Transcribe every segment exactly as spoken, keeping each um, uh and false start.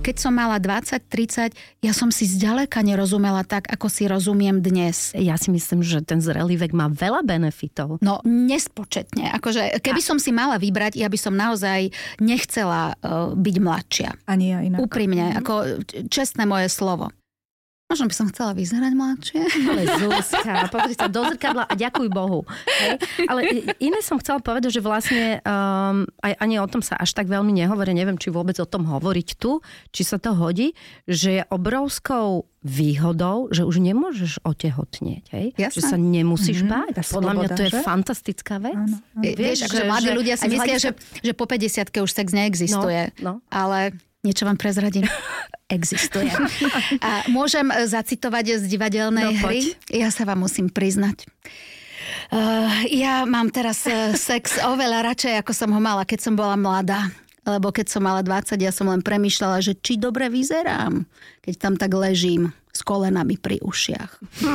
keď som mala dvadsať tridsať, ja som si zďaleka nerozumela tak, ako si rozumiem dnes. Ja si myslím, že ten zrelý vek má veľa benefitov. No, nespočetne. Akože, keby som si mala vybrať, ja by som naozaj nechcela uh, byť mladšia. Ani ja inak. Úprimne, mm-hmm. ako čestné moje slovo. Možno by som chcela vyzerať mladšie. Ale Zuzka, pozri sa do zrkadla a ďakuj Bohu. Hej? Ale iné som chcela povedať, že vlastne um, aj, ani o tom sa až tak veľmi nehovorí. Neviem, či vôbec o tom hovoriť tu, či sa to hodí, že je obrovskou výhodou, že už nemôžeš otehotnieť. Hej? Že sa nemusíš mm-hmm. báť. Podľa mňa to je že? fantastická vec. Áno, áno. Vieš, akože mladí ľudia si myslia, hľadiska... že, že po päťdesiatke už sex neexistuje. No, no. Ale... Niečo vám prezradím. Existuje. A môžem zacitovať z divadelnej no, hry? Ja sa vám musím priznať. Uh, ja mám teraz sex oveľa radšej, ako som ho mala, keď som bola mladá. Lebo keď som mala dvadsať, ja som len premýšľala, že či dobre vyzerám, keď tam tak ležím s kolenami pri ušiach.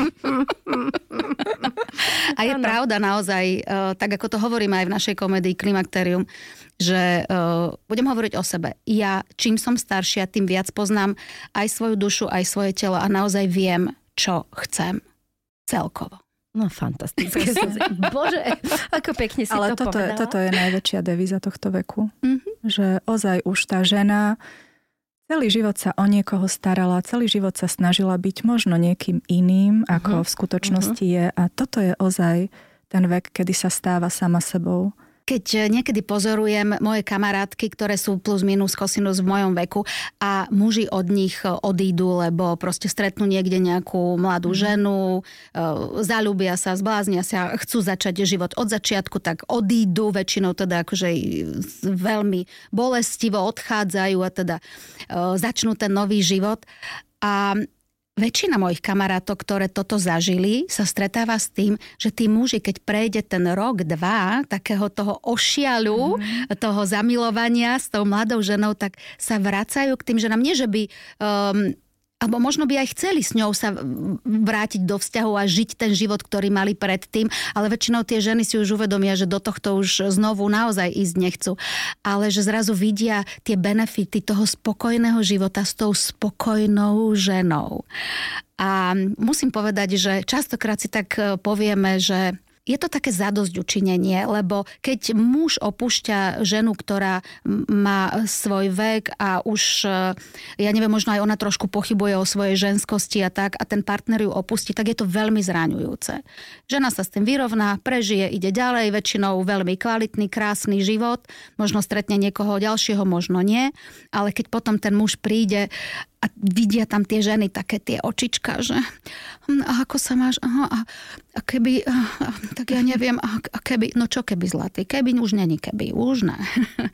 A je ano. Pravda naozaj, uh, tak ako to hovorím aj v našej komédii Klimakterium, že uh, budem hovoriť o sebe. Ja, čím som staršia, tým viac poznám aj svoju dušu, aj svoje telo a naozaj viem, čo chcem celkovo. No fantastické. Bože, ako pekne si Ale to toto, povedala. toto je najväčšia devíza tohto veku. Mm-hmm. Že ozaj už tá žena celý život sa o niekoho starala, celý život sa snažila byť možno niekým iným, ako uh-huh. v skutočnosti uh-huh. je. A toto je ozaj ten vek, kedy sa stáva sama sebou. Keď niekedy pozorujem moje kamarátky, ktoré sú plus minus cosinus v mojom veku a muži od nich odídu, lebo proste stretnú niekde nejakú mladú ženu, zaľúbia sa, zbláznia sa, chcú začať život od začiatku, tak odídu, väčšinou teda akože veľmi bolestivo odchádzajú a teda začnú ten nový život. A väčšina mojich kamarátov, ktoré toto zažili, sa stretáva s tým, že tí muži, keď prejde ten rok, dva, takého toho ošialu, mm. toho zamilovania s tou mladou ženou, tak sa vracajú k tým ženám. Nie, že by... Um, alebo možno by aj chceli s ňou sa vrátiť do vzťahu a žiť ten život, ktorý mali predtým, ale väčšinou tie ženy si už uvedomia, že do tohto už znovu naozaj ísť nechcú. Ale že zrazu vidia tie benefity toho spokojného života s tou spokojnou ženou. A musím povedať, že častokrát si tak povieme, že je to také zadosťučinenie, lebo keď muž opúšťa ženu, ktorá má svoj vek a už, ja neviem, možno aj ona trošku pochybuje o svojej ženskosti a tak, a ten partner ju opustí, tak je to veľmi zraňujúce. Žena sa s tým vyrovná, prežije, ide ďalej, väčšinou veľmi kvalitný, krásny život, možno stretne niekoho ďalšieho, možno nie, ale keď potom ten muž príde a vidia tam tie ženy, také tie očička, že a ako sa máš, aha, a, a keby, a, a, tak ja neviem, a, a keby, no čo keby zlatý, keby už není keby, už ne.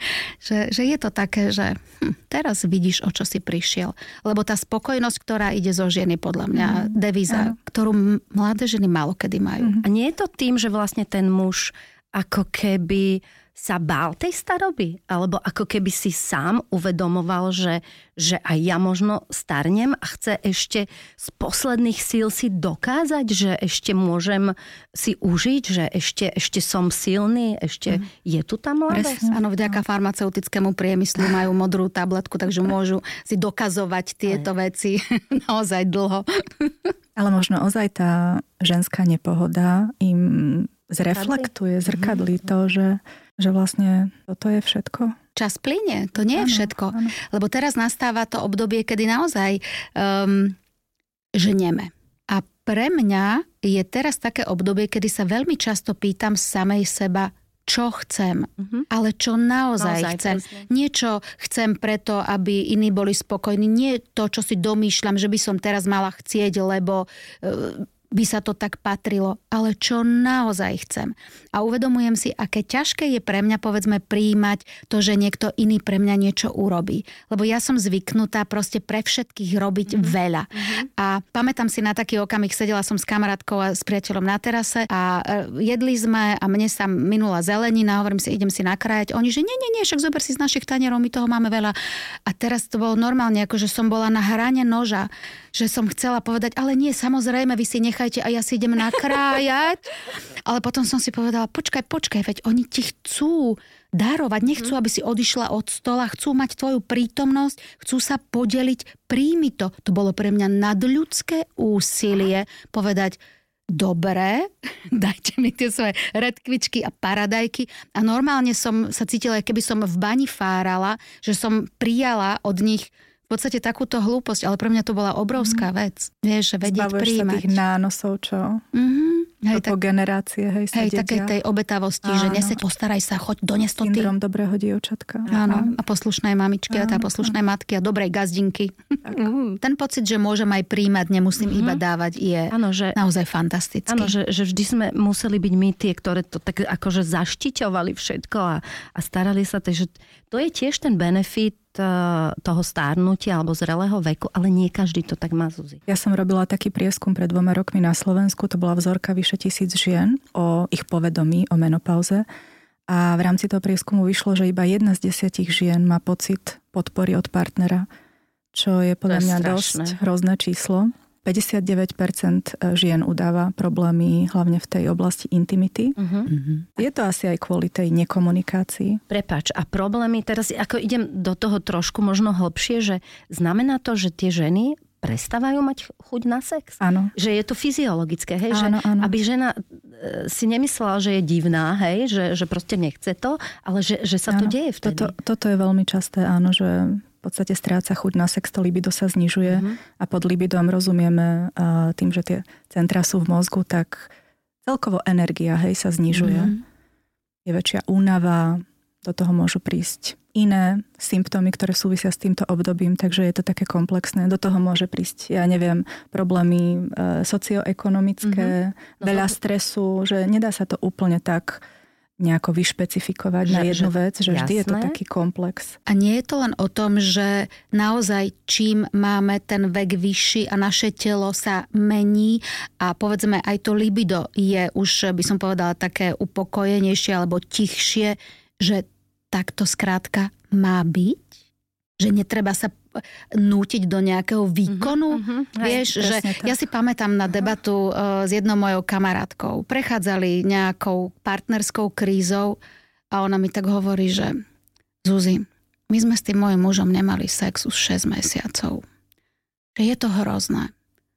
že, že je to také, že hm, teraz vidíš, o čo si prišiel. Lebo tá spokojnosť, ktorá ide zo ženy, podľa mňa, mm, devíza, áno. ktorú mladé ženy málo kedy majú. A nie je to tým, že vlastne ten muž ako keby sa bál tej staroby? Alebo ako keby si sám uvedomoval, že, že aj ja možno starnem a chce ešte z posledných síl si dokázať, že ešte môžem si užiť, že ešte, ešte som silný, ešte mm. je tu tá mladosť? Áno, vďaka farmaceutickému priemyslu majú modrú tabletku, takže môžu si dokazovať tieto aj. veci naozaj dlho. Ale možno ozaj tá ženská nepohoda im zreflektuje, zrkadlí to, že, že vlastne toto je všetko. Čas plynie, to nie je všetko. Áno. Lebo teraz nastáva to obdobie, kedy naozaj um, ženieme. A pre mňa je teraz také obdobie, kedy sa veľmi často pýtam samej seba, čo chcem, uh-huh. ale čo naozaj, naozaj chcem. Presne. Niečo chcem preto, aby iní boli spokojní. Nie to, čo si domýšľam, že by som teraz mala chcieť, lebo... Uh, by sa to tak patrilo, ale čo naozaj chcem. A uvedomujem si, aké ťažké je pre mňa, povedzme, prijímať to, že niekto iný pre mňa niečo urobí. Lebo ja som zvyknutá proste pre všetkých robiť mm-hmm. veľa. Mm-hmm. A pamätám si na taký okamih, sedela som s kamarátkou a s priateľom na terase a jedli sme a mne sa minula zelenina, hovorím si, idem si nakrájať. Oni, že nie, nie, nie, však zober si z našich tanierov, my toho máme veľa. A teraz to bolo normálne, ako že som bola na hrane noža, že som chcela povedať, ale nie, samozrejme, vy si nech nechajte a ja si idem nakrájať. Ale potom som si povedala, počkaj, počkaj, veď oni ti chcú darovať, nechcú, aby si odišla od stola, chcú mať tvoju prítomnosť, chcú sa podeliť, príjmi to. To bolo pre mňa nadľudské úsilie povedať, dobre, dajte mi tie svoje redkvičky a paradajky. A normálne som sa cítila, keby som v bani fárala, že som prijala od nich v podstate takúto hlúposť, ale pre mňa to bola obrovská vec. Vieš, že vedieť Zbavuješ príjmať. Zbavuješ sa tých nánosov, čo? Mhm. Hej, tak, generácie, hej, sa hej, dedia. takej tej obetavosti, áno. Že neseď, postaraj sa, choď, dones to ty. Syndrom dobrého dievčatka. Áno, a poslušnej mamičky, áno, a tá poslušnej áno. matky a dobrej gazdinky. Ten pocit, že môžem aj príjmať, nemusím mm-hmm. iba dávať, je áno, že, naozaj fantastický. Áno, že, že vždy sme museli byť my tie, ktoré to tak akože zaštiťovali všetko a, a starali sa. Takže to je tiež ten benefit toho stárnutia alebo zrelého veku, ale nie každý to tak má, Zuzi. Ja som robila taký prieskum pred dvoma rokmi na Slovensku, to bola vzorka vyše tisíc žien o ich povedomí, o menopauze a v rámci toho prieskumu vyšlo, že iba jedna z desiatich žien má pocit podpory od partnera, čo je podľa mňa strašné. Dosť hrozné číslo. päťdesiatdeväť percent žien udáva problémy hlavne v tej oblasti intimity. Uh-huh. Uh-huh. Je to asi aj kvôli tej nekomunikácii. Prepáč, a problémy, teraz ako idem do toho trošku možno hlbšie, že znamená to, že tie ženy prestávajú mať chuť na sex? Áno. Že je to fyziologické, hej? Áno, že áno. Aby žena si nemyslela, že je divná, hej? Že, že proste nechce to, ale že, že sa áno. to deje vtedy. Toto, toto je veľmi časté, áno, že v podstate stráca chuť na sex, to libido sa znižuje mm-hmm. a pod libidom rozumieme uh, tým, že tie centra sú v mozgu, tak celkovo energia, hej, sa znižuje. Mm-hmm. Je väčšia únava, do toho môžu prísť iné symptómy, ktoré súvisia s týmto obdobím, takže je to také komplexné. Do toho môže prísť, ja neviem, problémy uh, socioekonomické, mm-hmm. no veľa to... stresu, že nedá sa to úplne tak nejako vyšpecifikovať že, na jednu že, vec, že vždy jasné. Je to taký komplex. A nie je to len o tom, že naozaj čím máme ten vek vyšší a naše telo sa mení a povedzme aj to libido je už, by som povedala, také upokojenejšie alebo tichšie, že takto skrátka má byť? Že netreba sa nútiť do nejakého výkonu. Uh-huh, uh-huh. Vieš, že tak. Ja si pamätám na debatu uh, s jednou mojou kamarátkou. Prechádzali nejakou partnerskou krízou a ona mi tak hovorí, že Zuzi, my sme s tým mojím mužom nemali sex už šesť mesiacov. Že je to hrozné.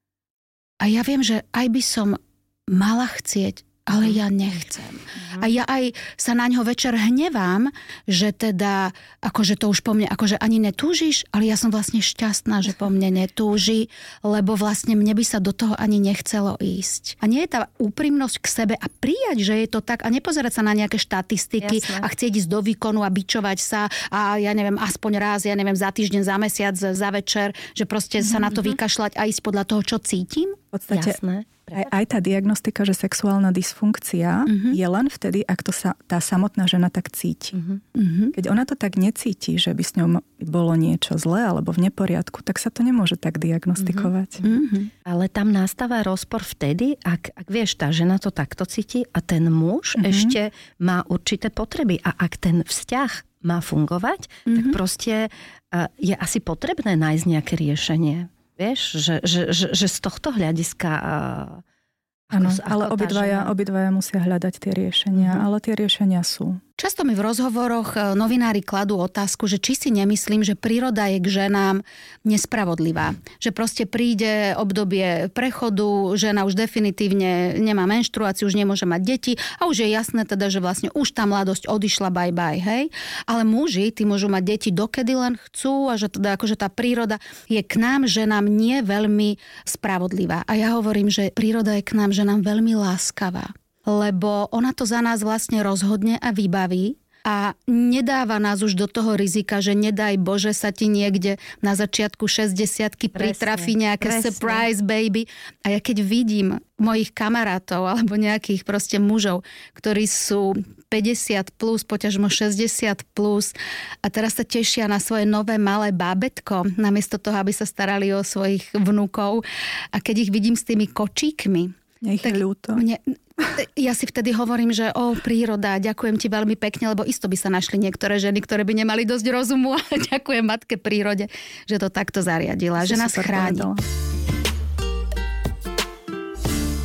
A ja viem, že aj by som mala chcieť, ale ja nechcem. A ja aj sa na ňo večer hnevám, že teda, akože to už po mne, akože ani netúžiš, ale ja som vlastne šťastná, že po mne netúži, lebo vlastne mne by sa do toho ani nechcelo ísť. A nie je tá úprimnosť k sebe a prijať, že je to tak a nepozerať sa na nejaké štatistiky Jasne. A chcieť ísť do výkonu a bičovať sa a ja neviem, aspoň raz, ja neviem, za týždeň, za mesiac, za večer, že proste mm-hmm. sa na to vykašľať a ísť podľa toho, čo cítim. V podstate Jasné. Aj, aj tá diagnostika, že sexuálna dysfunkcia uh-huh. je len vtedy, ak to sa tá samotná žena tak cíti. Uh-huh. Keď ona to tak necíti, že by s ňou bolo niečo zlé alebo v neporiadku, tak sa to nemôže tak diagnostikovať. Uh-huh. Ale tam nastáva rozpor vtedy, ak, ak vieš, tá žena to takto cíti a ten muž uh-huh. ešte má určité potreby. A ak ten vzťah má fungovať, uh-huh. tak proste uh, je asi potrebné nájsť nejaké riešenie. Vieš, že, že, že, že z tohto hľadiska... Áno, ale obidvaja, obidvaja musia hľadať tie riešenia, mm-hmm. ale tie riešenia sú. Často mi v rozhovoroch novinári kladú otázku, že či si nemyslím, že príroda je k ženám nespravodlivá. Že proste príde obdobie prechodu, žena už definitívne nemá menštruáciu, už nemôže mať deti a už je jasné teda, že vlastne už tá mladosť odišla bye bye, hej. Ale muži, tí môžu mať deti dokedy len chcú a že teda akože tá príroda je k nám, ženám nie veľmi spravodlivá. A ja hovorím, že príroda je k nám, ženám veľmi láskavá. Lebo ona to za nás vlastne rozhodne a vybaví a nedáva nás už do toho rizika, že nedaj Bože sa ti niekde na začiatku šesťdesiatky pritrafí nejaké presne. Surprise baby. A ja keď vidím mojich kamarátov alebo nejakých proste mužov, ktorí sú päťdesiat plus, poťažmo šesťdesiat plus a teraz sa tešia na svoje nové malé bábätko, namiesto toho, aby sa starali o svojich vnúkov. A keď ich vidím s tými kočíkmi, nech je ľúto. Mne, ja si vtedy hovorím, že o, príroda, ďakujem ti veľmi pekne, lebo isto by sa našli niektoré ženy, ktoré by nemali dosť rozumu a ďakujem matke prírode, že to takto zariadila, že nás chráni. Povedala.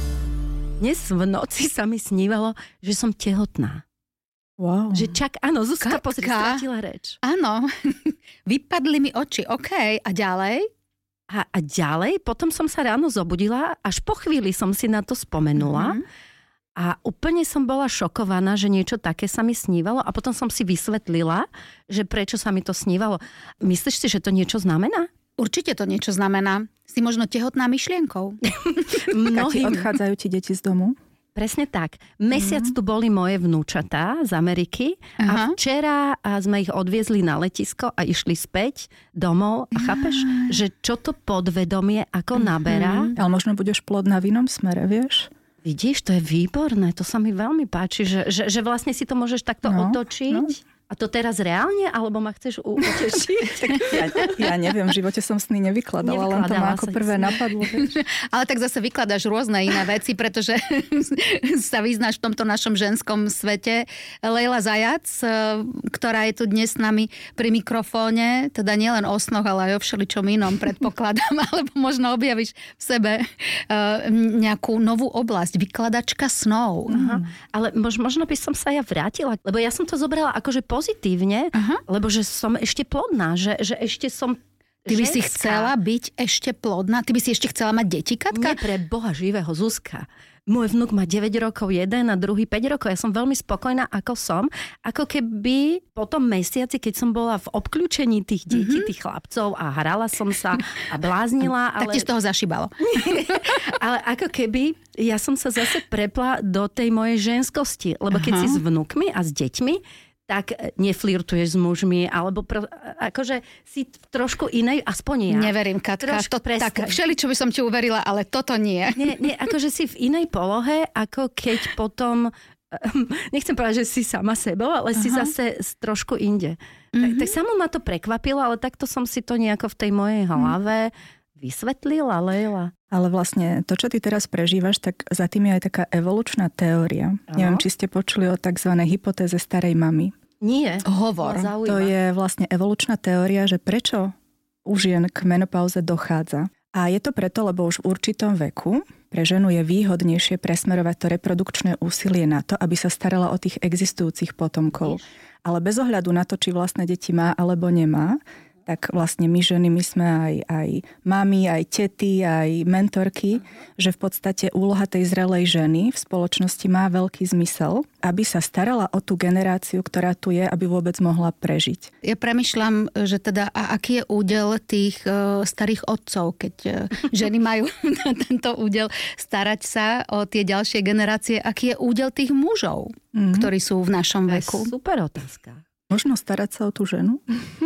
Dnes v noci sa mi snívalo, že som tehotná. Wow. Že čak, áno, Zuzka, Katka. pozri, strátila reč. Áno, vypadli mi oči, OK. A ďalej? A, a ďalej, potom som sa ráno zobudila, až po chvíli som si na to spomenula mm-hmm. a úplne som bola šokovaná, že niečo také sa mi snívalo a potom som si vysvetlila, že prečo sa mi to snívalo. Myslíš si, že to niečo znamená? Určite to niečo znamená. Si možno tehotná myšlienkou. Mnohým odchádzajú ti deti z domu? Presne tak. Mesiac mm. tu boli moje vnúčatá z Ameriky. Aha. A včera sme ich odviezli na letisko a išli späť domov. A chápeš, že čo to podvedomie ako mm-hmm. naberá? Ale možno budeš plodná v inom smere, vieš? Vidíš, to je výborné. To sa mi veľmi páči, že, že, že vlastne si to môžeš takto no, otočiť. No. A to teraz reálne? Alebo ma chceš utešiť? ja, ja neviem, v živote som sny nevykladala, len to ma ako prvé napadlo. Ale tak zase vykladáš rôzne iné veci, pretože sa vyznáš v tomto našom ženskom svete. Lejla Zajac, ktorá je tu dnes s nami pri mikrofóne, teda nielen o snoch, ale aj o všeličom inom, predpokladám, alebo možno objavíš v sebe nejakú novú oblasť, vykladačka snov. Aha. Ale možno by som sa ja vrátila, lebo ja som to zobrala akože pozitívne, aha. lebo že som ešte plodná, že, že ešte som Ty by ženská. Si chcela byť ešte plodná? Ty by si ešte chcela mať deti, Katka? Nie, pre Boha živého, Zuzka. Môj vnuk má deväť rokov, jeden a druhý päť rokov. Ja som veľmi spokojná, ako som. Ako keby po tom mesiaci, keď som bola v obkľúčení tých detí, mm-hmm. tých chlapcov a hrala som sa a bláznila. Ale... Tak ti z toho zašibalo. Ale ako keby ja som sa zase prepla do tej mojej ženskosti. Lebo keď Aha. si s vnukmi a s deťmi, tak neflirtuješ s mužmi, alebo pro, akože si trošku inej, aspoň ja. Neverím, Katka. To, tak, všeličo by som ti uverila, ale toto nie. Nie, nie, akože si v inej polohe, ako keď potom, nechcem povedať, že si sama sebou, ale Aha. si zase trošku inde. Mm-hmm. Tak, tak samo ma to prekvapilo, ale takto som si to nejako v tej mojej hlave vysvetlila, Lejla. Ale vlastne to, čo ty teraz prežívaš, tak za tým je aj taká evolučná teória. Ano. Neviem, či ste počuli o tzv. Hypotéze starej mamy. Nie. Hovor. To je vlastne evolučná teória, že prečo u žien k menopauze dochádza. A je to preto, lebo už v určitom veku pre ženu je výhodnejšie presmerovať to reprodukčné úsilie na to, aby sa starala o tých existujúcich potomkov. Jež. Ale bez ohľadu na to, či vlastné deti má alebo nemá, tak vlastne my ženy, my sme aj, aj mami, aj tety, aj mentorky, že v podstate úloha tej zrelej ženy v spoločnosti má veľký zmysel, aby sa starala o tú generáciu, ktorá tu je, aby vôbec mohla prežiť. Ja premyšľam, že teda a aký je údel tých uh, starých otcov, keď uh, ženy majú tento údel starať sa o tie ďalšie generácie, aký je údel tých mužov, mm-hmm. ktorí sú v našom veku? Super otázka. Možno starať sa o tú ženu?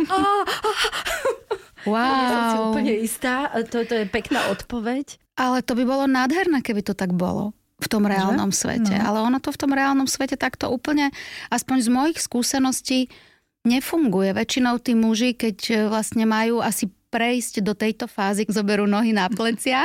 Wow. Nie som si úplne istá. To, to je pekná odpoveď. Ale to by bolo nádherné, keby to tak bolo v tom reálnom že? svete. No. Ale ono to v tom reálnom svete takto úplne, aspoň z mojich skúseností, nefunguje. Väčšinou tí muži, keď vlastne majú asi prejsť do tejto fázy, zoberú nohy na plecia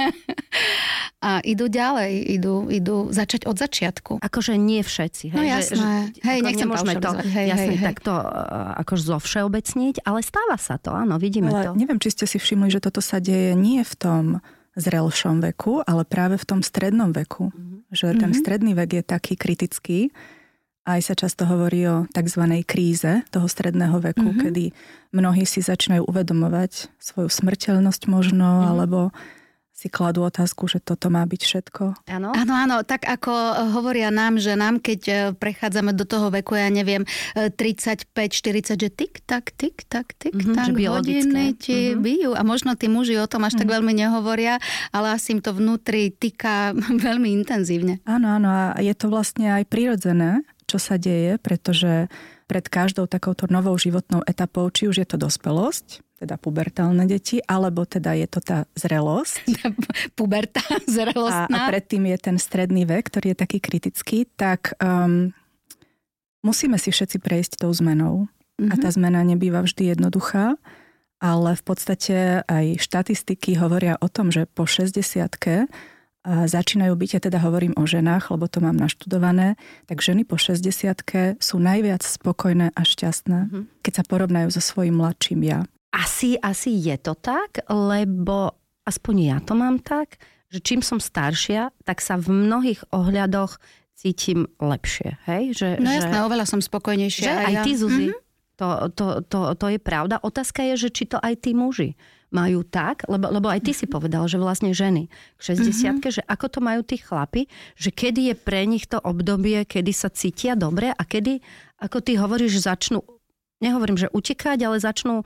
a idú ďalej, idú, idú začať od začiatku. Akože nie všetci. Hej? No jasné. Že, že, hej, nechcem to hej, jasne hej, hej. takto akože zovšeobecniť, ale stáva sa to, áno, vidíme ale to. Neviem, či ste si všimli, že toto sa deje nie v tom zrelšom veku, ale práve v tom strednom veku. Mm-hmm. Že ten mm-hmm. stredný vek je taký kritický. Aj sa často hovorí o tzv. Kríze toho stredného veku, mm-hmm. kedy mnohí si začínajú uvedomovať svoju smrteľnosť možno, mm-hmm. alebo si kladú otázku, že toto má byť všetko. Áno, áno, áno. Tak ako hovoria nám, že nám, keď prechádzame do toho veku, ja neviem, tridsaťpäť štyridsať, že tik, tak, tik, tak, tik, mm-hmm, tak, hodiny ti mm-hmm. bijú. A možno tí muži o tom až mm-hmm. tak veľmi nehovoria, ale asi im to vnútri tiká veľmi intenzívne. Áno, áno. A je to vlastne aj prirodzené, čo sa deje, pretože pred každou takouto novou životnou etapou, či už je to dospelosť, teda pubertálne deti, alebo teda je to tá zrelosť. Puberta, zrelostná. A, a predtým je ten stredný vek, ktorý je taký kritický, tak um, musíme si všetci prejsť tou zmenou. Mm-hmm. A tá zmena nebýva vždy jednoduchá, ale v podstate aj štatistiky hovoria o tom, že po šesťdesiatke začínajú byť, ja teda hovorím o ženách, lebo to mám naštudované, tak ženy po šesťdesiatke sú najviac spokojné a šťastné, mm-hmm. keď sa porovnajú so svojím mladším ja. Asi, asi je to tak, lebo aspoň ja to mám tak, že čím som staršia, tak sa v mnohých ohľadoch cítim lepšie. Hej? Že, no že, jasné, oveľa som spokojnejšia. Že aj, aj ja. ty, Zuzi, Mm-hmm. to, to, to, to je pravda. Otázka je, že či to aj tí muži majú tak, lebo, lebo aj ty si povedal, že vlastne ženy k šesťdesiatke, mm-hmm. že ako to majú tí chlapi, že kedy je pre nich to obdobie, kedy sa cítia dobre a kedy, ako ty hovoríš, začnú, nehovorím, že utekať, ale začnú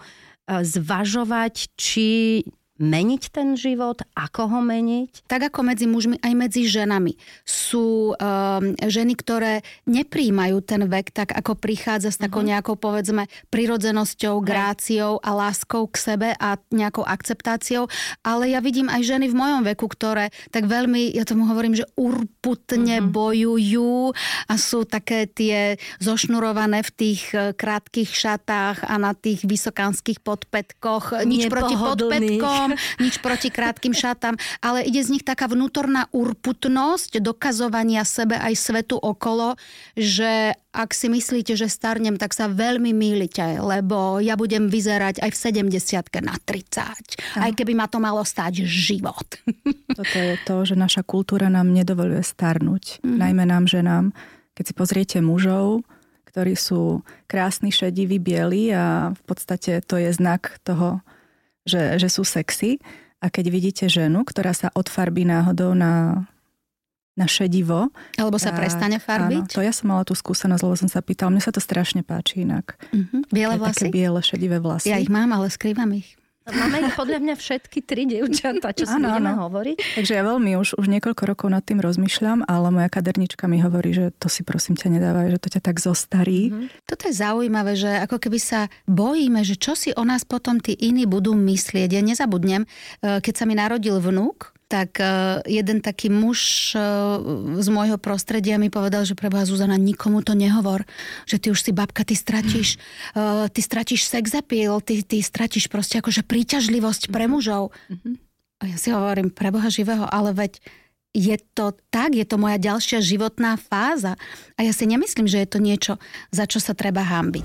zvažovať, či meniť ten život, ako ho meniť? Tak ako medzi mužmi, aj medzi ženami. Sú um, ženy, ktoré nepríjmajú ten vek tak, ako prichádza s takou nejakou, povedzme, prirodzenosťou, gráciou a láskou k sebe a nejakou akceptáciou. Ale ja vidím aj ženy v mojom veku, ktoré tak veľmi, ja tomu hovorím, že urputne uh-huh. bojujú a sú také tie zošnurované v tých krátkych šatách a na tých vysokánskych podpätkoch. Nič proti podpätkom, nič proti krátkym šatám, ale ide z nich taká vnútorná urputnosť dokazovania sebe aj svetu okolo, že ak si myslíte, že starnem, tak sa veľmi mýlite, lebo ja budem vyzerať aj v sedemdesiatke na tridsať. Aj keby ma to malo stáť život. Toto je to, že naša kultúra nám nedovoľuje starnúť. Mm. Najmä nám, ženám. Keď si pozriete mužov, ktorí sú krásni, šediví, bieli a v podstate to je znak toho, že, že sú sexy. A keď vidíte ženu, ktorá sa odfarbí náhodou na, na šedivo. Alebo sa tak, prestane farbiť. Áno, to ja som mala tú skúsenosť, lebo som sa pýtala, mne sa to strašne páči inak. Uh-huh. Biele vlasy? Také biele, šedivé vlasy. Ja ich mám, ale skrývam ich. Máme ich podľa mňa všetky tri dievčatá, čo si ano, budeme ano. hovoriť. Takže ja veľmi už, už niekoľko rokov nad tým rozmýšľam, ale moja kadernička mi hovorí, že to si prosím ťa nedávaj, že to ťa tak zostarí. Mm-hmm. Toto je zaujímavé, že ako keby sa bojíme, že čo si o nás potom tí iní budú myslieť. Ja nezabudnem, keď sa mi narodil vnúk, tak jeden taký muž z môjho prostredia mi povedal, že preboha Zuzana, nikomu to nehovor, že ty už si babka, ty stratíš, ty stratíš sex appeal, ty, ty stratíš proste akože príťažlivosť pre mužov. A ja si hovorím, preboha živého, ale veď je to tak, je to moja ďalšia životná fáza. A ja si nemyslím, že je to niečo, za čo sa treba hanbiť.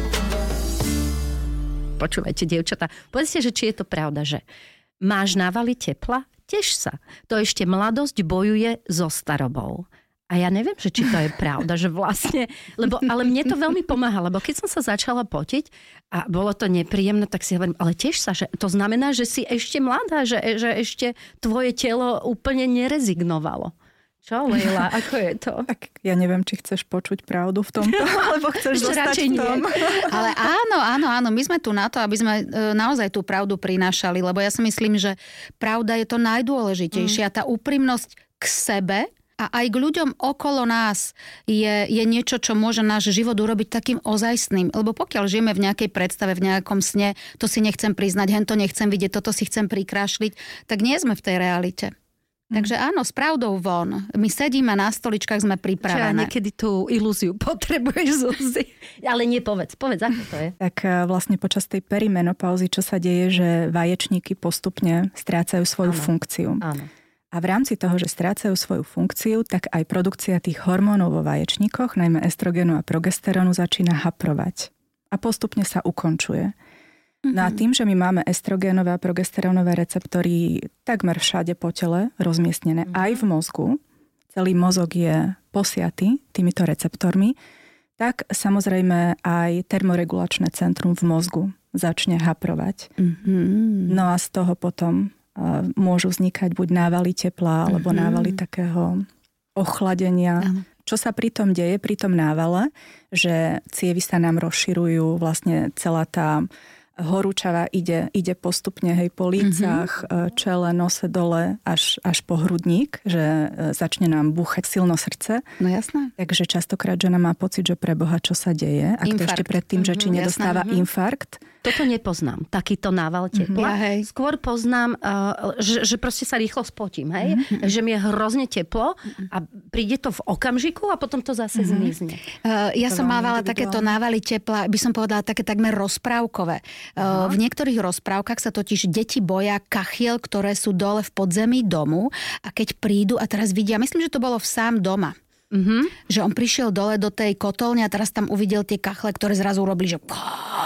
Počúvajte, dievčatá, povedzte, že či je to pravda, že máš návaly tepla? Teš sa. To ešte mladosť bojuje so starobou. A ja neviem, že či to je pravda, že vlastne, lebo, ale mne to veľmi pomáha, lebo keď som sa začala potiť a bolo to nepríjemné, tak si hovorím, ale teš sa, že to znamená, že si ešte mladá, že, že ešte tvoje telo úplne nerezignovalo. Čo, Lejla, ako je to? Tak ja neviem, či chceš počuť pravdu v tomto, alebo chceš zostať v tom. Ale áno, áno, áno, my sme tu na to, aby sme naozaj tú pravdu prinášali, lebo ja si myslím, že pravda je to najdôležitejšie. Mm. Tá úprimnosť k sebe a aj k ľuďom okolo nás je, je niečo, čo môže náš život urobiť takým ozajstným. Lebo pokiaľ žijeme v nejakej predstave, v nejakom sne, to si nechcem priznať, hento nechcem vidieť, toto si chcem prikrášliť, tak nie sme v tej realite. Takže áno, s pravdou von. My sedíme na stoličkách, sme pripravené. Čo, niekedy tú ilúziu potrebuješ, Zuzi. Ale nie, povedz, povedz, ako to je. Tak vlastne počas tej perimenopauzy, čo sa deje, že vaječníky postupne strácajú svoju áno. funkciu. Áno. A v rámci toho, že strácajú svoju funkciu, tak aj produkcia tých hormónov vo vaječníkoch, najmä estrogenu a progesterónu, začína haprovať. A postupne sa ukončuje. No a tým, že my máme estrogénové a progesterónové receptory takmer všade po tele rozmiestnené, mm-hmm. aj v mozgu, celý mozog je posiatý týmito receptormi, tak samozrejme aj termoregulačné centrum v mozgu začne haprovať. Mm-hmm. No a z toho potom uh, môžu vznikať buď návaly tepla, alebo mm-hmm. návaly takého ochladenia. Mm-hmm. Čo sa pri tom deje, pri tom návale, že cievy sa nám rozširujú, vlastne celá tá horúčava ide, ide postupne hej, po lícach, mm-hmm. čele, nose, dole, až, až po hrudník, že začne nám búchať silno srdce. No jasné. Takže častokrát žena má pocit, že pre Boha, čo sa deje. A to ešte predtým, mm-hmm, že či nedostáva jasné, infarkt. Toto nepoznám, takýto nával tepla. Mm-hmm. Skôr poznám, že, že proste sa rýchlo spotím, hej? Mm-hmm. Že mi je hrozne teplo a príde to v okamžiku a potom to zase mm-hmm. zmizne. Uh, ja to som mávala takéto návaly tepla, by som povedala také takmer rozprávkové. Uh, v niektorých rozprávkach sa totiž deti boja kachiel, ktoré sú dole v podzemí domu a keď prídu a teraz vidia, myslím, že to bolo v Sám doma. Mm-hmm. Že on prišiel dole do tej kotolne a teraz tam uvidel tie kachle, ktoré zrazu urobili, že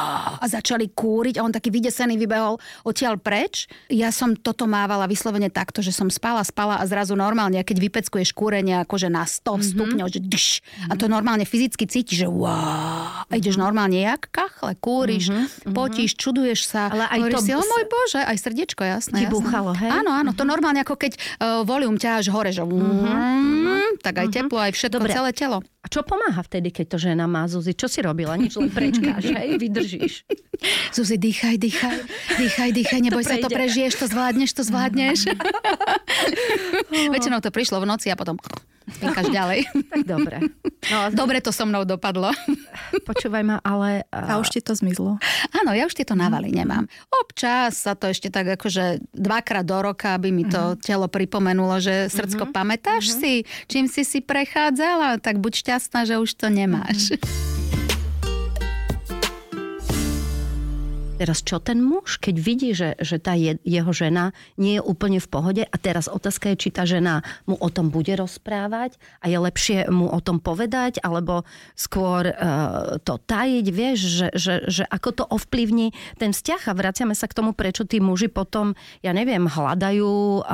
a začali kúriť a on taký vydesený vybehol odtiaľ preč. Ja som toto mávala vyslovene takto, že som spala, spala a zrazu normálne, keď vypeckuješ kúrenie akože na sto mm-hmm. stupňov, že dš, mm-hmm. a to normálne fyzicky cítiš, že wow, a ideš normálne jak kachle, kúriš, mm-hmm. potíš, čuduješ sa, ale aj hovoríš to... si, o môj Bože, aj srdiečko, jasné. Ti búchalo, hej? Áno, áno, to normálne ako keď uh, volium ťaháš hore, že mm-hmm. tak aj teplo, aj všetko, dobre. Celé telo. A čo pomáha vtedy, keď to žena má, Zuzi? Čo si robila? Nič, len prečkáš, hej? Vydržíš. Zuzi, dýchaj, dýchaj, dýchaj, dýchaj, neboj to sa, to prežiješ, to zvládneš, to zvládneš. Väčšinou to prišlo v noci a potom spínkaš ďalej. Tak dobre. No, dobre to so mnou dopadlo. Počúvaj ma, ale... A už ti to zmizlo? Áno, ja už tieto návaly nemám. Občas sa to ešte tak akože dvakrát do roka, aby mi to telo pripomenulo, že srdcko, mm-hmm. pamätáš mm-hmm. si, čím si si prechádzala, tak buď šťastná, že už to nemáš. Mm-hmm. Teraz čo ten muž, keď vidí, že, že tá je, jeho žena nie je úplne v pohode a teraz otázka je, či tá žena mu o tom bude rozprávať a je lepšie mu o tom povedať, alebo skôr uh, to tajiť, vieš, že, že, že ako to ovplyvní ten vzťah a vraciame sa k tomu, prečo tí muži potom, ja neviem, hľadajú um,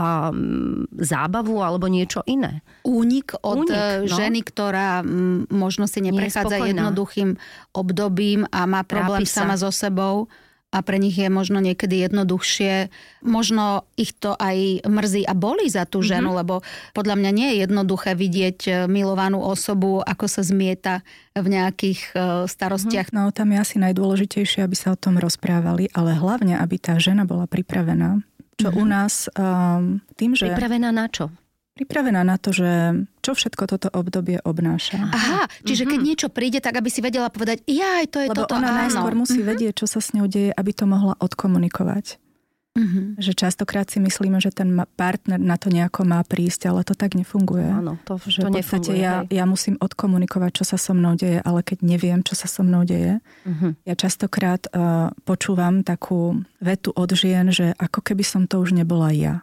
zábavu alebo niečo iné. Únik od Únik, no. ženy, ktorá m, možno si neprechádza jednoduchým obdobím a má problém sama so sebou. A pre nich je možno niekedy jednoduchšie. Možno ich to aj mrzí a bolí za tú ženu, mm-hmm. lebo podľa mňa nie je jednoduché vidieť milovanú osobu, ako sa zmieta v nejakých starostiach. No tam je asi najdôležitejšie, aby sa o tom rozprávali, ale hlavne, aby tá žena bola pripravená. Čo mm-hmm. u nás um, tým, že... Pripravená na čo? Pripravená na to, že čo všetko toto obdobie obnáša. Aha, čiže keď niečo príde, tak aby si vedela povedať, jaj, to je Lebo toto, ona áno. najskôr musí uh-huh. vedieť, čo sa s ňou deje, aby to mohla odkomunikovať. Uh-huh. Že častokrát si myslíme, že ten partner na to nejako má prísť, ale to tak nefunguje. Áno, to, že to v podstate nefunguje. Ja, ja musím odkomunikovať, čo sa so mnou deje, ale keď neviem, čo sa so mnou deje, uh-huh. ja častokrát uh, počúvam takú vetu od žien, že ako keby som to už nebola ja.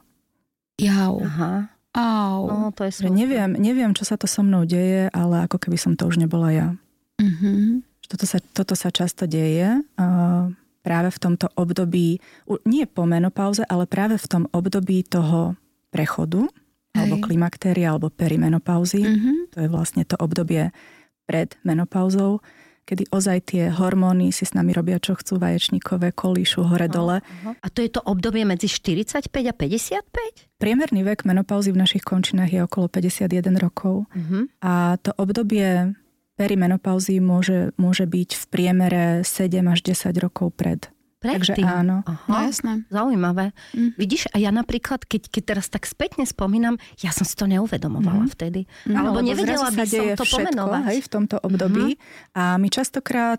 Jau. Aha. Au. No, to je že neviem, neviem, čo sa to so mnou deje, ale ako keby som to už nebola ja. Uh-huh. Toto sa, toto sa často deje uh, práve v tomto období, nie po menopauze, ale práve v tom období toho prechodu, Hej. alebo klimaktéria, alebo perimenopauzy. Uh-huh. To je vlastne to obdobie pred menopauzou, kedy ozaj tie hormóny si s nami robia, čo chcú, vaječníkové, kolíšu hore-dole. Uh-huh. A to je to obdobie medzi štyridsaťpäť a päťdesiatpäť? Priemerný vek menopauzy v našich končinách je okolo päťdesiatjeden rokov. Uh-huh. A to obdobie perimenopauzy môže, môže byť v priemere sedem až desať rokov pred. Takže áno. Aha, no jasné. Zaujímavé. Mm. Vidíš, a ja napríklad, keď, keď teraz tak spätne spomínam, ja som si to neuvedomovala mm. vtedy. Mm. Alebo no, nevedela by som to všetko, pomenovať. Hej, v tomto období. Mm-hmm. A my častokrát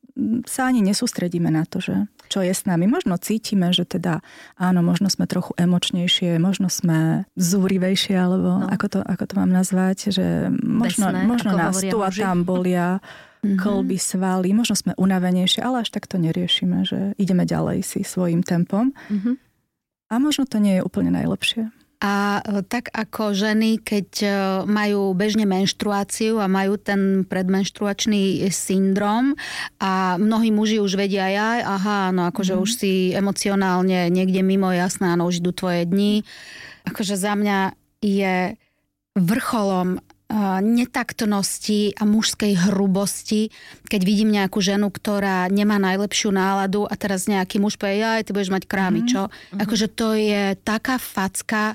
sa ani nesústredíme na to, že čo je s nami. Možno cítime, že teda áno, možno sme trochu emočnejšie, možno sme zúrivejšie, alebo no. ako, to, ako to mám nazvať, že možno, Besné, možno nás tu a tam bolia Mm-hmm. klby, svaly, možno sme unavenejšie, ale až tak to neriešime, že ideme ďalej si svojím tempom. Mm-hmm. A možno to nie je úplne najlepšie. A tak ako ženy, keď majú bežne menštruáciu a majú ten predmenštruačný syndrom a mnohí muži už vedia aj, aha, no akože mm. už si emocionálne niekde mimo, jasná, no už idú tvoje dni. Akože za mňa je vrcholom netaktnosti a mužskej hrubosti, keď vidím nejakú ženu, ktorá nemá najlepšiu náladu a teraz nejaký muž povie, jaj, ty budeš mať krámy, čo? Mm-hmm. Akože to je taká facka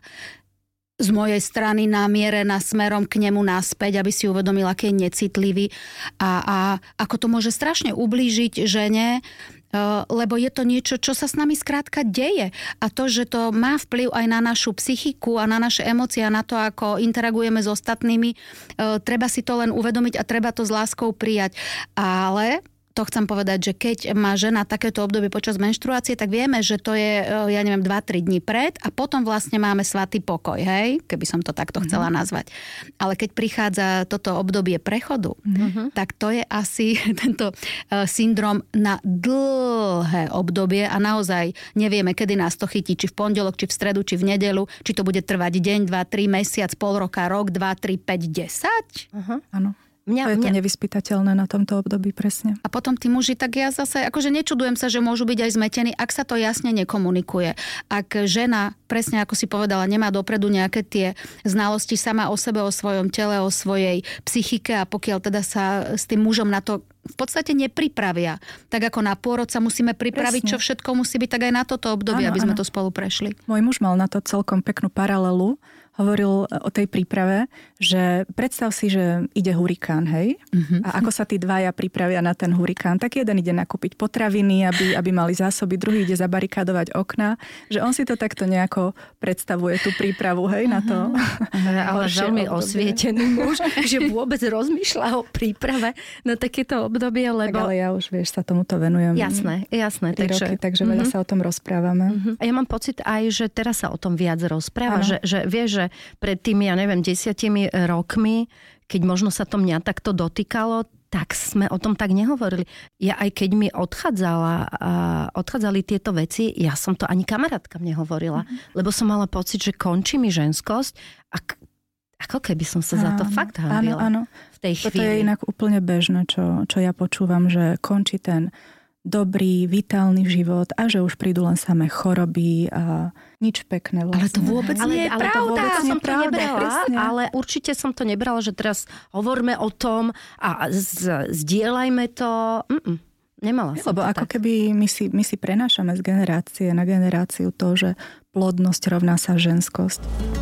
z mojej strany namierená smerom k nemu naspäť, aby si uvedomil, aký je necitlivý a, a ako to môže strašne ublížiť žene, lebo je to niečo, čo sa s nami skrátka deje. A to, že to má vplyv aj na našu psychiku a na naše emócie a na to, ako interagujeme s ostatnými, treba si to len uvedomiť a treba to s láskou prijať. Ale to chcem povedať, že keď má žena takéto obdobie počas menštruácie, tak vieme, že to je, ja neviem, dva tri dní pred a potom vlastne máme svatý pokoj, hej? Keby som to takto mm-hmm. chcela nazvať. Ale keď prichádza toto obdobie prechodu, mm-hmm. tak to je asi tento uh, syndrom na dlhé obdobie a naozaj nevieme, kedy nás to chytí, či v pondelok, či v stredu, či v nedeľu, či to bude trvať deň, dva, tri, mesiac, pol roka, rok, dva, tri, päť, desať. Uh-huh. Áno. Mňa, to je mňa... to nevyspytateľné na tomto období, presne. A potom tí muži, tak ja zase, akože nečudujem sa, že môžu byť aj zmetení, ak sa to jasne nekomunikuje. Ak žena, presne ako si povedala, nemá dopredu nejaké tie znalosti sama o sebe, o svojom tele, o svojej psychike a pokiaľ teda sa s tým mužom na to v podstate nepripravia. Tak ako na pôrod sa musíme pripraviť, presne. Čo všetko musí byť, tak aj na toto obdobie, áno, aby sme áno. to spolu prešli. Môj muž mal na to celkom peknú paralelu. Hovoril o tej príprave, že predstav si, že ide hurikán, hej? Uh-huh. A ako sa tí dvaja pripravia na ten hurikán, tak jeden ide nakúpiť potraviny, aby, aby mali zásoby, druhý ide zabarikádovať okná. Že on si to takto nejako predstavuje, tú prípravu, hej, na to. Uh-huh. Ale veľmi obdobie. Osvietený muž, že vôbec rozmýšľa o príprave na takéto obdobie, lebo... Tak ale ja už, vieš, sa tomuto venujem. Jasné, jasné. Takže, roky, takže uh-huh. veľa sa o tom rozprávame. Uh-huh. A ja mám pocit aj, že teraz sa o tom viac rozpráva, ano. že, že vieš, že pred tými, ja neviem, desiatimi rokmi, keď možno sa to mňa takto dotýkalo, tak sme o tom tak nehovorili. Ja aj keď mi odchádzala, odchádzali tieto veci, ja som to ani kamarátkam nehovorila, mm-hmm. lebo som mala pocit, že končí mi ženskosť a ako keby som sa za to áno, fakt hanbila. Áno, áno. V tej chvíli. Toto je inak úplne bežné, čo, čo ja počúvam, že končí ten dobrý, vitálny život a že už prídu len samé choroby a nič pekné vlastne. Ale to vôbec ale, nie je ale pravda. To vôbec som nie to pravda, nebrala, presne. Ale určite som to nebrala, že teraz hovorme o tom a z, zdieľajme to. Mm-mm. Nemala som Lebo to ako tak. keby my si, my si prenášame z generácie na generáciu to, že plodnosť rovná sa ženskosť.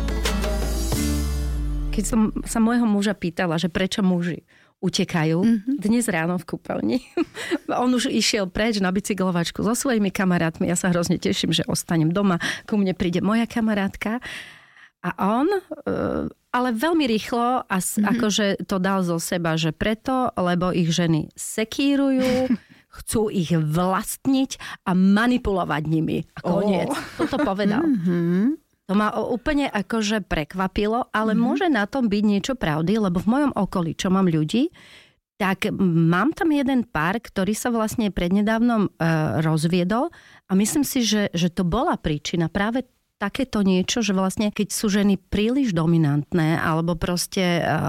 Keď som sa môjho muža pýtala, že prečo muži utekajú. Mm-hmm. Dnes ráno v kúpeľni. On už išiel preč na bicyklovačku so svojimi kamarátmi. Ja sa hrozne teším, že ostanem doma. Ku mne príde moja kamarátka. A on, ale veľmi rýchlo, a mm-hmm. akože to dal zo seba, že preto, lebo ich ženy sekírujú, chcú ich vlastniť a manipulovať nimi. A koniec. Oh. Toto povedal. Mm-hmm. To ma úplne akože prekvapilo, ale mm-hmm. môže na tom byť niečo pravdy, lebo v mojom okolí, čo mám ľudí, tak mám tam jeden pár, ktorý sa vlastne prednedávnom e, rozviedol a myslím si, že, že to bola príčina práve takéto niečo, že vlastne keď sú ženy príliš dominantné alebo proste e,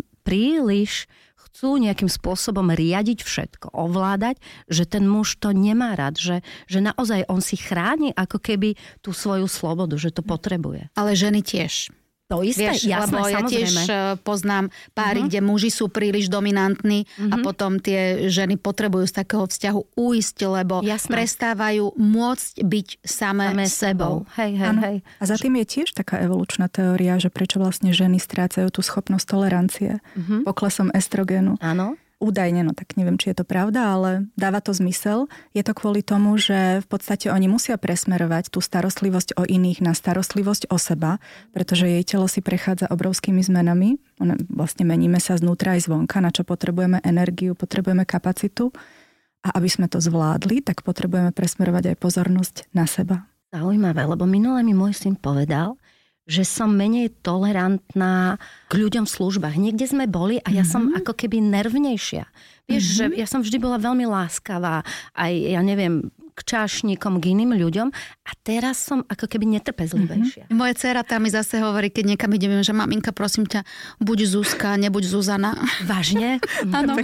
príliš chcú nejakým spôsobom riadiť všetko, ovládať, že ten muž to nemá rád, že, že naozaj on si chráni ako keby tú svoju slobodu, že to potrebuje. Ale ženy tiež. To isté, vieš, jasné, lebo ja tiež poznám páry, uh-huh. kde muži sú príliš dominantní uh-huh. a potom tie ženy potrebujú z takého vzťahu uísť, lebo jasné. Prestávajú môcť byť samé, samé sebou. Hej, hej, hej. A za tým je tiež taká evolučná teória, že prečo vlastne ženy strácajú tú schopnosť tolerancie uh-huh. poklesom estrogénu. Áno. Údajne, no tak neviem, či je to pravda, ale dáva to zmysel. Je to kvôli tomu, že v podstate oni musia presmerovať tú starostlivosť o iných na starostlivosť o seba, pretože jej telo si prechádza obrovskými zmenami. Vlastne meníme sa znútra aj zvonka, na čo potrebujeme energiu, potrebujeme kapacitu. A aby sme to zvládli, tak potrebujeme presmerovať aj pozornosť na seba. Zaujímavé, lebo minule mi môj syn povedal, že som menej tolerantná k ľuďom v službách. Niekde sme boli a ja mm-hmm. som ako keby nervnejšia. Vieš, mm-hmm. že ja som vždy bola veľmi láskavá, aj ja neviem, k čašníkom, k iným ľuďom a teraz som ako keby netrpezlivejšia. Mm-hmm. Moja dcéra tam mi zase hovorí, keď niekam idem, že maminka, prosím ťa, buď Zuzka, nebuď Zuzana. Vážne? Áno.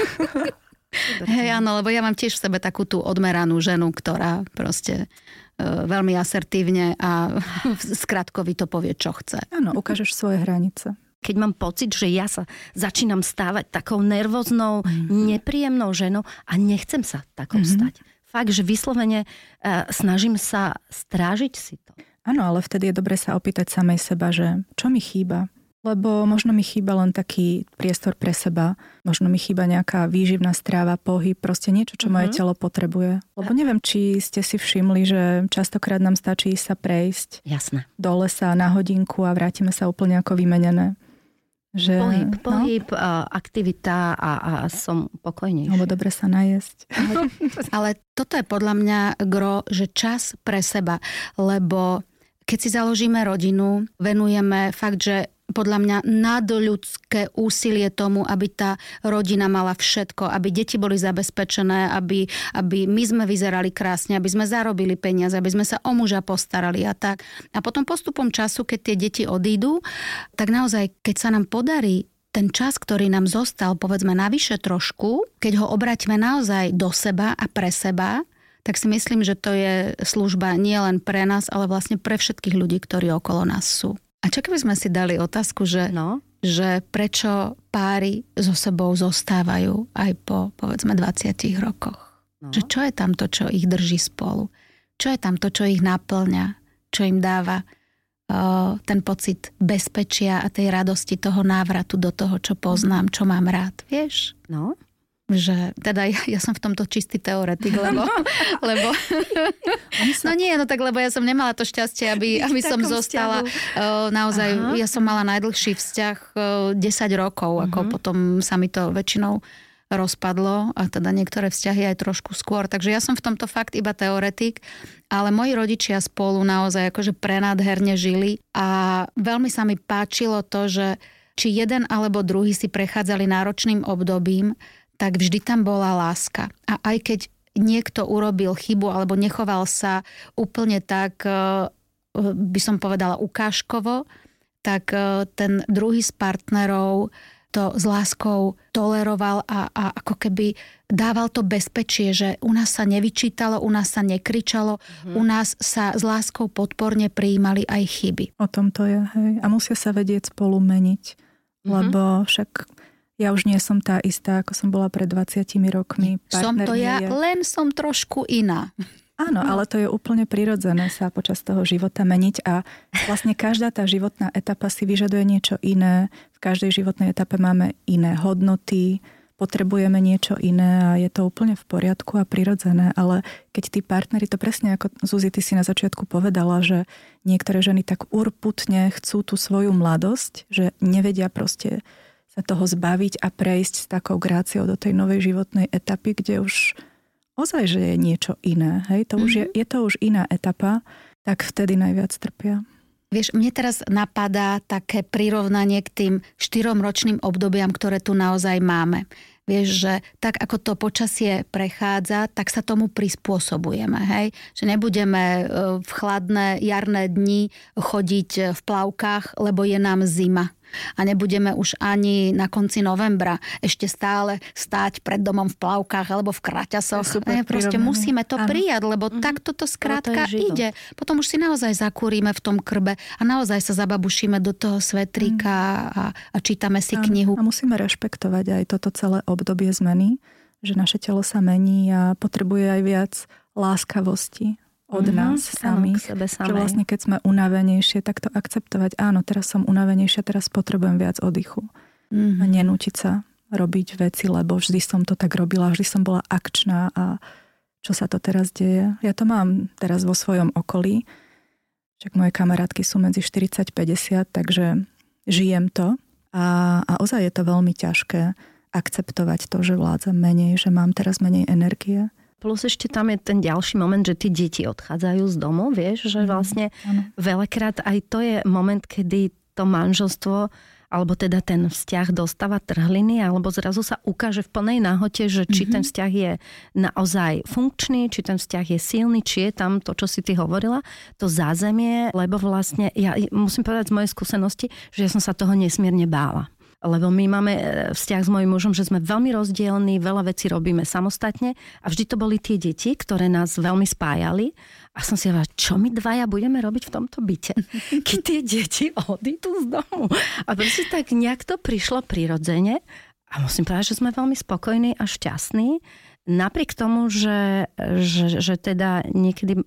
Hej, áno, lebo ja mám tiež v sebe takú tú odmeranú ženu, ktorá proste veľmi asertívne a skratkovito povie, čo chce. Áno, ukážeš svoje hranice. Keď mám pocit, že ja sa začínam stávať takou nervóznou, mm-hmm. nepríjemnou ženou a nechcem sa takou mm-hmm. stať. Fakt, že vyslovene uh, snažím sa strážiť si to. Áno, ale vtedy je dobre sa opýtať samej seba, že čo mi chýba? Lebo možno mi chýba len taký priestor pre seba, možno mi chýba nejaká výživná stráva, pohyb, proste niečo, čo uh-huh. moje telo potrebuje. Lebo neviem, či ste si všimli, že častokrát nám stačí sa prejsť Jasné. do lesa na hodinku a vrátime sa úplne ako vymenené. Že, pohyb, pohyb, no? aktivita a, a som pokojnejšia. Alebo dobre sa najesť. Ale, ale toto je podľa mňa gro, že čas pre seba, lebo keď si založíme rodinu, venujeme fakt, že podľa mňa nadľudské úsilie tomu, aby tá rodina mala všetko, aby deti boli zabezpečené, aby, aby my sme vyzerali krásne, aby sme zarobili peniaze, aby sme sa o muža postarali a tak. A potom postupom času, keď tie deti odídu, tak naozaj, keď sa nám podarí ten čas, ktorý nám zostal, povedzme navyše trošku, keď ho obraťme naozaj do seba a pre seba, tak si myslím, že to je služba nie len pre nás, ale vlastne pre všetkých ľudí, ktorí okolo nás sú. A čo keby sme si dali otázku, že, no? že prečo páry so sebou zostávajú aj po, povedzme, dvadsiatich rokoch? No. Že čo je tam to, čo ich drží spolu? Čo je tam to, čo ich naplňa? Čo im dáva uh, ten pocit bezpečia a tej radosti toho návratu do toho, čo poznám, čo mám rád? Vieš? No. Že, teda ja, ja som v tomto čistý teoretik, lebo, lebo no nie, no tak lebo ja som nemala to šťastie, aby, aby som zostala uh, naozaj, Aha. ja som mala najdlhší vzťah uh, desať rokov, uh-huh. ako potom sa mi to väčšinou rozpadlo a teda niektoré vzťahy aj trošku skôr, takže ja som v tomto fakt iba teoretik, ale moji rodičia spolu naozaj akože prenádherne žili a veľmi sa mi páčilo to, že či jeden alebo druhý si prechádzali náročným obdobím, tak vždy tam bola láska. A aj keď niekto urobil chybu alebo nechoval sa úplne tak, by som povedala, ukážkovo, tak ten druhý z partnerov to s láskou toleroval a, a ako keby dával to bezpečie, že u nás sa nevyčítalo, u nás sa nekričalo, hmm. u nás sa s láskou podporne prijímali aj chyby. O tom to je, hej. A musia sa vedieť spolu meniť, hmm. lebo však ja už nie som tá istá, ako som bola pred dvadsiatimi rokmi. Som to ja, je... len som trošku iná. Áno, no. Ale to je úplne prirodzené sa počas toho života meniť a vlastne každá tá životná etapa si vyžaduje niečo iné. V každej životnej etape máme iné hodnoty, potrebujeme niečo iné a je to úplne v poriadku a prirodzené, ale keď tí partneri, to presne ako Zuzi, ty si na začiatku povedala, že niektoré ženy tak urputne chcú tú svoju mladosť, že nevedia proste sa toho zbaviť a prejsť s takou gráciou do tej novej životnej etapy, kde už ozaj, že je niečo iné. Hej? To mm-hmm. už je, je to už iná etapa, tak vtedy najviac trpia. Vieš, mne teraz napadá také prirovnanie k tým štyrom ročným obdobiam, ktoré tu naozaj máme. Vieš, že tak ako to počasie prechádza, tak sa tomu prispôsobujeme. Hej? Že nebudeme v chladné jarné dni chodiť v plavkách, lebo je nám zima. A nebudeme už ani na konci novembra ešte stále stáť pred domom v plavkách alebo v kraťasoch. Ne, proste musíme to Áno. prijať, lebo mm-hmm. takto to skrátka to ide. Potom už si naozaj zakúrime v tom krbe a naozaj sa zababušíme do toho svetríka mm. a, a čítame si Áno. knihu. A musíme rešpektovať aj toto celé obdobie zmeny, že naše telo sa mení a potrebuje aj viac láskavosti od mm-hmm, nás samých. Áno, že vlastne keď sme unavenejšie, tak to akceptovať. Áno, teraz som unavenejšia, teraz potrebujem viac oddychu. Mm-hmm. A nenútiť sa robiť veci, lebo vždy som to tak robila, vždy som bola akčná a čo sa to teraz deje. Ja to mám teraz vo svojom okolí. Však moje kamarátky sú medzi štyridsať päťdesiat, takže žijem to. A, a ozaj je to veľmi ťažké akceptovať to, že vládzam menej, že mám teraz menej energie. Plus ešte tam je ten ďalší moment, že tí deti odchádzajú z domu, vieš, že vlastne mm, veľakrát aj to je moment, kedy to manželstvo alebo teda ten vzťah dostáva trhliny, alebo zrazu sa ukáže v plnej náhote, že či mm-hmm. ten vzťah je naozaj funkčný, či ten vzťah je silný, či je tam to, čo si ty hovorila, to zázemie, lebo vlastne, ja musím povedať z mojej skúsenosti, že ja som sa toho nesmierne bála. Lebo my máme vzťah s mojím mužom, že sme veľmi rozdielní, veľa vecí robíme samostatne a vždy to boli tie deti, ktoré nás veľmi spájali. A som si hovorila, čo my dvaja budeme robiť v tomto byte, keď tie deti odídu z domu. A proste tak nejak to prišlo prirodzene a musím povedať, že sme veľmi spokojní a šťastní. Napriek tomu, že, že, že teda niekedy...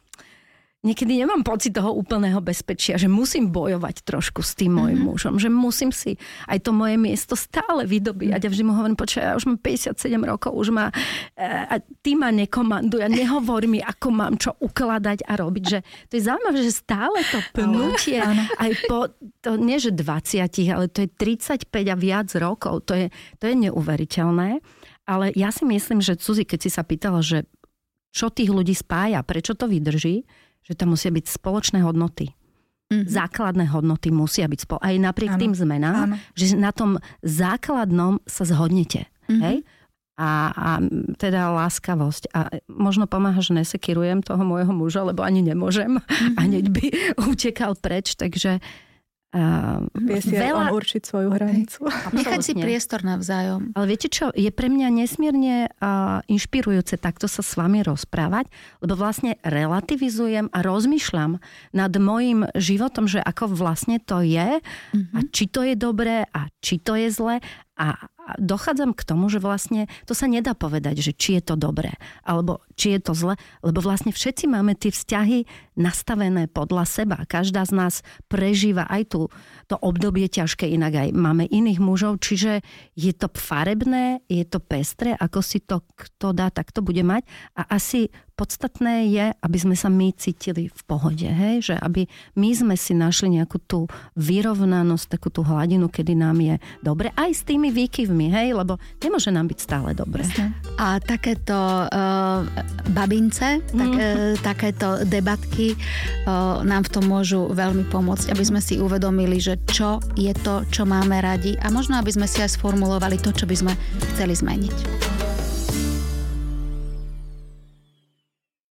Niekedy nemám pocit toho úplného bezpečia, že musím bojovať trošku s tým môjim mm-hmm. mužom, že musím si aj to moje miesto stále vydobíjať. Ja vždy mu hovorím, počkaj, ja už mám päťdesiatsedem rokov, už ma, a ty ma nekomanduj a nehovor mi, ako mám čo ukladať a robiť. Že to je zaujímavé, že stále to pnutie, aj po, to nie že dvadsať, ale to je tridsaťpäť a viac rokov, to je, to je neuveriteľné. Ale ja si myslím, že Zuzi, keď si sa pýtala, že čo tých ľudí spája, prečo to vydrží, že tam musia byť spoločné hodnoty. Mm-hmm. Základné hodnoty musia byť spoločné. Aj napriek áno, tým zmenám, áno. že na tom základnom sa zhodnete. Mm-hmm. Hej? A, a teda láskavosť. A možno pomáha, že nesekirujem toho môjho muža, lebo ani nemôžem. Mm-hmm. A hneď by utekal preč. Takže Uh, Vie si veľa... on určiť svoju hranicu. Nechať si priestor navzájom. Ale viete čo, je pre mňa nesmierne uh, inšpirujúce takto sa s vami rozprávať, lebo vlastne relativizujem a rozmýšľam nad mojím životom, že ako vlastne to je mm-hmm. a či to je dobré a či to je zlé. A dochádzam k tomu, že vlastne to sa nedá povedať, že či je to dobré, alebo či je to zle, lebo vlastne všetci máme tie vzťahy nastavené podľa seba. Každá z nás prežíva aj tu to obdobie ťažké, inak aj máme iných mužov, čiže je to farebné, je to pestré, ako si to kto dá, tak to bude mať. A asi podstatné je, aby sme sa my cítili v pohode, hej? Že aby my sme si našli nejakú tú vyrovnanosť, takú tú hladinu, kedy nám je dobre, aj s tými výkyvmi, hej? Lebo nemôže nám byť stále dobre. A takéto uh, babince, tak, mm. uh, takéto debatky uh, nám v tom môžu veľmi pomôcť, aby sme si uvedomili, že čo je to, čo máme radi a možno, aby sme si aj sformulovali to, čo by sme chceli zmeniť.